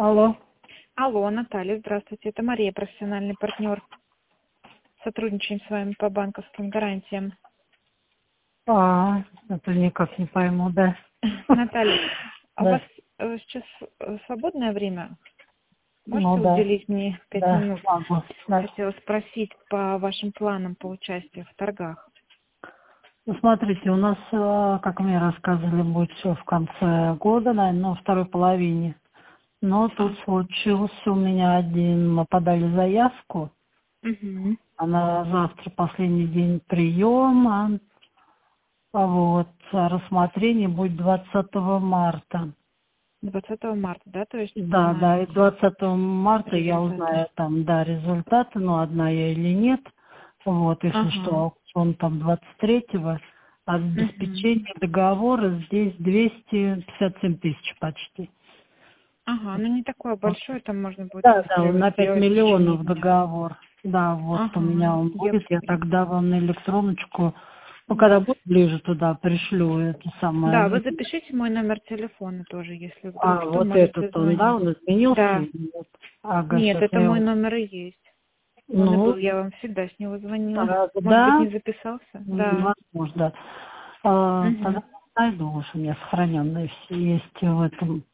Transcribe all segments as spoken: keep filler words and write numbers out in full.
Алло. Алло, Наталья, здравствуйте. Это Мария, профессиональный партнер. Сотрудничаем с вами по банковским гарантиям. А, это никак не пойму, да. Наталья, а у Да. вас э, сейчас э, свободное время? Ну Можете да. уделить мне пять Да, минут? могу. Да. Хотела спросить по вашим планам по участию в торгах. Ну, смотрите, у нас, э, как мне рассказывали, будет все в конце года, наверное, ну, второй половине. Но тут случился у меня один, мы подали заявку. Угу. Она завтра последний день приема. А вот а рассмотрение будет двадцатого марта. двадцатого марта, да? То есть Да, да, и узнаете двадцатого марта я результаты. узнаю там, да, результаты, ну, одна я или нет. Вот, если что, Ага. аукцион там двадцать третьего, а Угу. обеспечение договора здесь двести пятьдесят семь тысяч почти. Ага, ну не такое Вот. большое, там можно будет Да, да, быстрее он его на пять сделать в течение миллионов дня. договор. Да, вот у Ага, меня он я, будет, я тогда вам на электроночку, ну, когда да. будет ближе туда, пришлю это самое. Да, Ну, вы запишите мой номер телефона тоже, если вдруг а, что, вот можете этот он, да, звонить. он изменился? Да, Или нет? Ага, нет, сейчас это я мой его... номер и есть. Он и был, Ну, я вам всегда с него звонила. тогда, Может быть, да, не записался? Да. возможно, да. А, Угу. тогда найду уже, у меня сохраненные все есть в этом,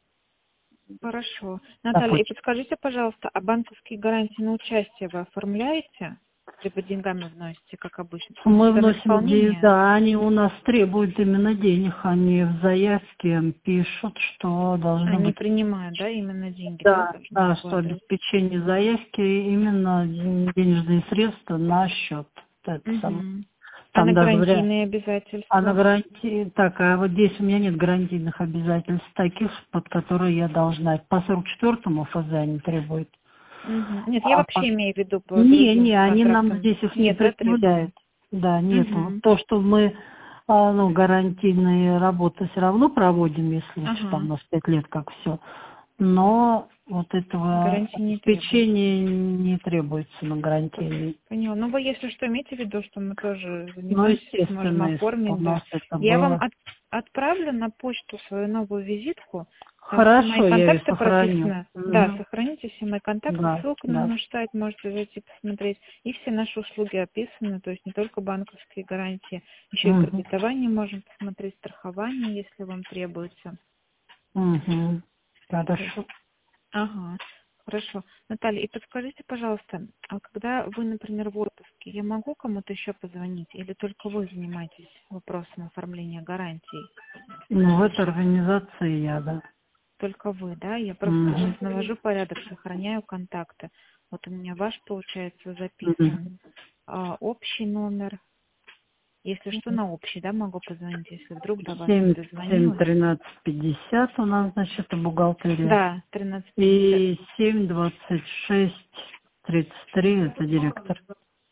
Хорошо. на Наталья, и почте. подскажите, пожалуйста, а банковские гарантии на участие вы оформляете? Либо деньгами вносите, как обычно? Потому что Мы всегда на вносим деньги, исполнение. да, они у нас требуют именно денег, они в заявке пишут, что должны Они быть. принимают, да, именно деньги, да, Да, должны да, что вкладывать? обеспечение заявки именно денежные средства на счет. Это самое. Угу. А Там на даже вряд. гарантийные А на обязательства? гарантии, так, а вот здесь у меня нет гарантийных обязательств таких, под которые я должна. По сорок четвёртому эф зэ они требуют. Мгм. Нет, я А по... вообще имею в виду по Не, другим не, они нам контрактам. здесь их не Нет, да, требования? предъявляют. Да, нету. Угу. То, что мы а, ну, гарантийные работы все равно проводим, если что, там у Ага. нас пять лет как все. Но вот этого Гарантии не требуется. обеспечения не требуется на гарантийные. Поняла. Ну, вы, если что, имейте в виду, что мы тоже Ну, занимаемся, сможем естественно, если у оформить, да. нас это Я вам было. от- отправлю на почту свою новую визитку. Там все мои Хорошо, я ее контакты сохраню. прописаны. Да, Мгм. сохраните все мои контакты, Да, ссылку на да. наш сайт можете зайти посмотреть. И все наши услуги описаны, то есть не только банковские гарантии, еще и Мгм. кредитование можем посмотреть, страхование, если вам требуется. Мгм. То есть, Хорошо. ага, хорошо. Наталья, и подскажите, пожалуйста, а когда вы, например, в отпуске, я могу кому-то еще позвонить или только вы занимаетесь вопросом оформления гарантий? Ну, в этой организации я, да. Только вы, да? Я просто Мгм. сейчас навожу порядок, сохраняю контакты. Вот у меня ваш, получается, Мгм. записан а, общий номер. Если что, на общий, да, могу позвонить, если вдруг до вас не семь, семь, дозвонилась. тринадцать, пятьдесят у нас, значит, это бухгалтерия. Да, тринадцать пятьдесят. И семь, двадцать шесть, тридцать три это директор.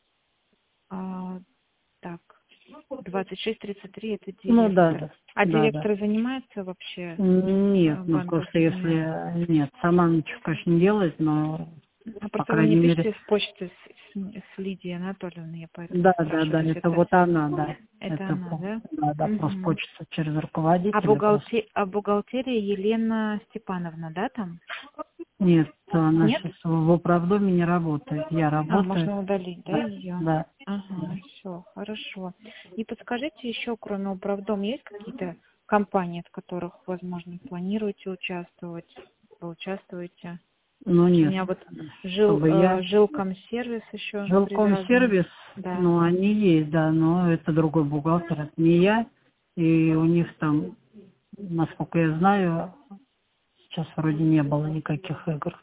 А, так, двадцать шесть тридцать три это Ну, да, директор. да. А Да, да. директор занимается вообще Нет, э, ну, просто банковскими? если... Нет, сама ничего, конечно, не делает, но, А по просто вы мне крайней мере... пишете с почты с, с- с Лидией Анатольевной, я поэтому Да, да, спрашиваю. да, То есть это это, вот она, да. это Это, она, по- да? да, да, просто Угу. почта через А, руководителя просто. бухгалте... а бухгалтерия Елена Степановна, да, там? Нет, она Нет? сейчас в управдоме не работает. Я А, работаю. можно удалить, да, Да, ее? да. Ага, все, хорошо. И подскажите еще, кроме управдом, есть какие-то компании, в которых, возможно, планируете участвовать? Вы участвуете? Ну, У нет, меня вот жил, чтобы э, я... жилкомсервис еще привязан. Жилкомсервис, Да. ну, они есть, да, но это другой бухгалтер, это не я. И у них там, насколько я знаю, сейчас вроде не было никаких игр.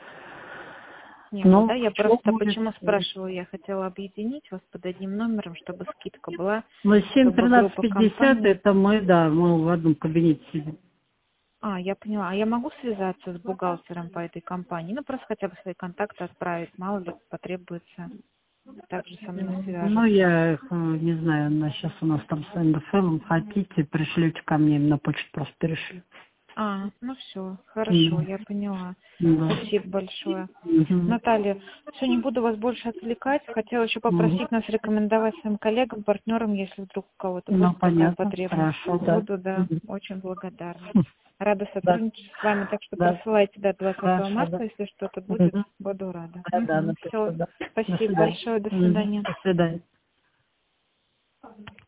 Не было, да? Ну, Я что просто будет? почему спрашиваю, я хотела объединить вас под одним номером, чтобы скидка была, Ну, семь, чтобы тринадцать, группа пятьдесят компаний. это мы, да, мы в одном кабинете сидим. А, я поняла. А я могу связаться с бухгалтером по этой компании? Ну, просто хотя бы свои контакты отправить, мало ли потребуется. Также со мной Ну, свяжется. я их, э, не знаю, на сейчас у нас там с эн дэ эф эл, хотите, пришлете ко мне, на почту просто перешлю. А, ну все, хорошо, Да. я поняла. Да. Спасибо большое. Мгм. Наталья, все, не буду вас больше отвлекать. Хотела еще Мгм. попросить нас рекомендовать своим коллегам, партнерам, если вдруг у кого-то Ну, будет такая понятно, потребность. хорошо, да. Буду, да, Мгм. очень благодарна. Рада Да, сотрудничать с вами, так что да, присылайте до двадцатого хорошо, марта, да. если что-то будет, Мгм. буду рада. Да, да, Все, напишу, да. До спасибо свидания. большое, до Мгм. свидания. До свидания.